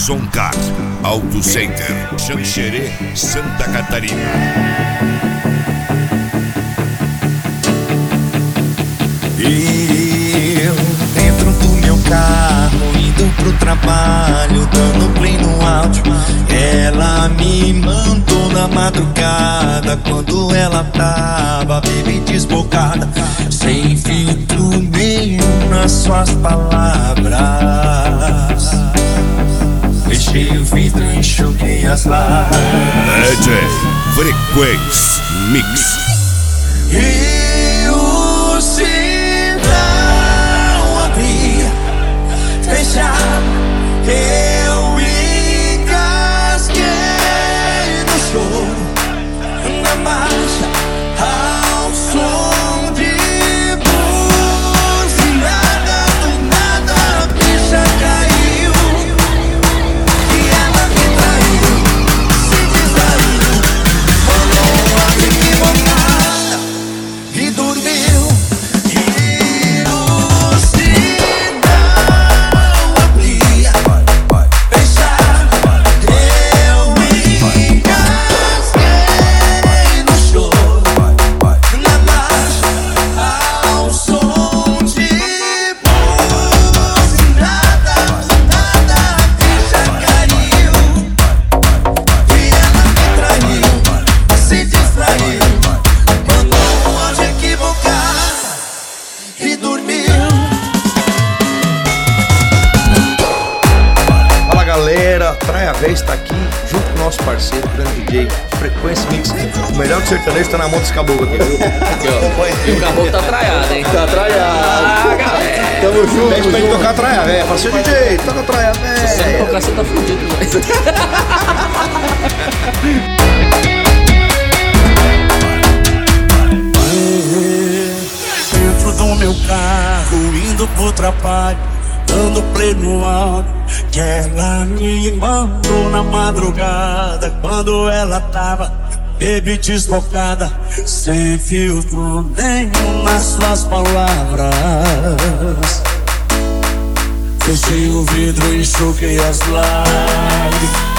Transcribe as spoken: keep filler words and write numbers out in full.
Zoncar, Auto Center, Xanxerê, Santa Catarina. Eu dentro do meu carro, indo pro trabalho, dando play no áudio. Ela me mandou na madrugada, quando ela tava bem desbocada, sem filtro nenhum nas suas palavras. Fechei o vidro e enxuguei as lágrimas. D J Frequência Mix. E o sinal abria, fechava, eu engasguei no choro, na marcha, ao som de buzinada. Do nada a bicha caiu e ela me traiu, se distraiu, falou a equivocada e dormiu. E o sinal abria, fechava, eu engasguei no choro, na marcha, ao som de buzinada. Do nada a bicha caiu e ela me traiu, se distraiu, mandou um anjo equivocado e dormiu. Fala galera, Traia Véia está aqui junto com o nosso parceiro, grande D J Frequência Mix. O melhor do sertanejo tá na mão desse caboclo aqui, viu? Aqui, ó. E o caboclo tá traiado, hein? Tá traiado. Ah, galera. Tamo junto. Pede pra ele tocar Traia Véia. Fala assim, D J, toca Traia Se Véia. tocar, você tá fudido, velho. Dentro do meu carro, indo pro trabalho, dando play no áudio, que ela me mandou na madrugada, quando ela tava baby desbocada, sem filtro nenhum nas suas palavras. Fechei o vidro e enxuguei as lágrimas.